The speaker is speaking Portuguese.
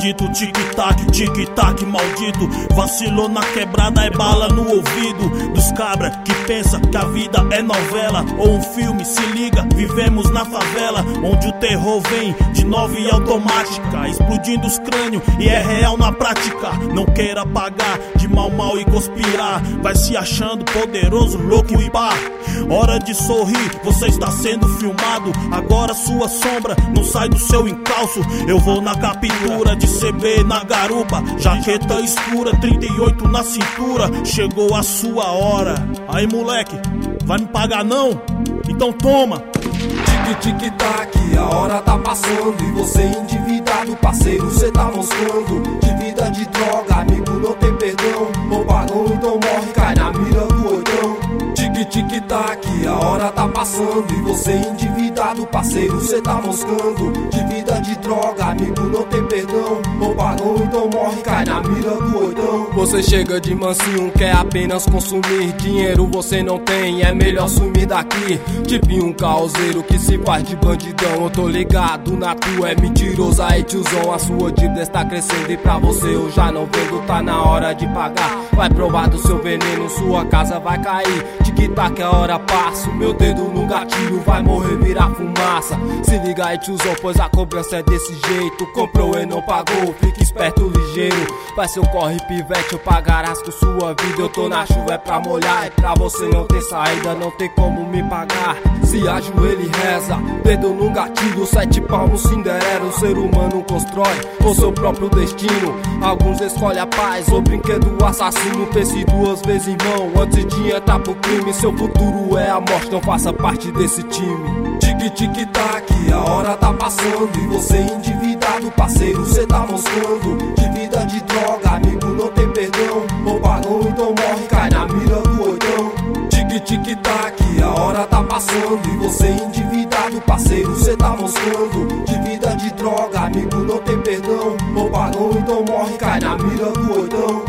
maldito, tic-tac maldito. Vacilou na quebrada, é bala no ouvido dos cabra que pensa que a vida é novela ou um filme. Se liga, vivemos na favela, onde o terror vem de 9 automática, explodindo os crânios e é real na prática. Não queira pagar de mal e conspirar, vai se achando poderoso, louco e pá. Hora de sorrir, você está sendo filmado. Agora sua sombra não sai do seu encalço. Eu vou na captura de CB na garupa, jaqueta escura, 38 na cintura. Chegou a sua hora. Aí moleque, vai me pagar não? Então toma. Tic-tic-tac, a hora tá passando e você endividado, parceiro, cê tá moscando. De vida de droga, amigo, não tem perdão. Ou pagão, então morre, cai na mira do oitão. Tic-tic-tac, a hora tá passando e você endividado, parceiro, cê tá moscando. De vida de droga, amigo, não tem perdão. Ou pagão, então morre, cai na mira do oitão. Você chega de mansinho, quer apenas consumir. Dinheiro você não tem, é melhor sumir daqui. Tipo um caoseiro que se faz de bandidão. Eu tô ligado na tua, é mentiroso aí tiozão. A sua dívida está crescendo e pra você eu já não vendo. Tá na hora de pagar, vai provar do seu veneno, sua casa vai cair. Tic-tac, a hora passa, o meu dedo no gatilho vai morrer, virar fumaça. Se liga aí tiozão, pois a cobrança é desse jeito. Comprou e não pagou, fica esperto, ligeiro. Vai seu corre pivete, eu pagarás com sua vida. Eu tô na chuva, é pra molhar, é pra você não ter saída, não tem como me pagar. Se ajoelha e reza, dedo no gatilho, 7 palmos Cinderela. O ser humano constrói o seu próprio destino. Alguns escolhem a paz, o brinquedo assassino. Pense 2 vezes, irmão, antes de entrar pro crime. Seu futuro é a morte, não faça parte desse time. Tic-tic-tac, a hora tá passando e você endividado, parceiro, cê tá moscando. De vida de droga, amigo, não tem perdão. Ou pagão, então morre, cai na mira do oitão. Tic-tic-tac, a hora tá passando e você endividado, parceiro, cê tá moscando. De vida de droga, amigo, não tem perdão. Ou pagão, então morre, cai na mira do oitão.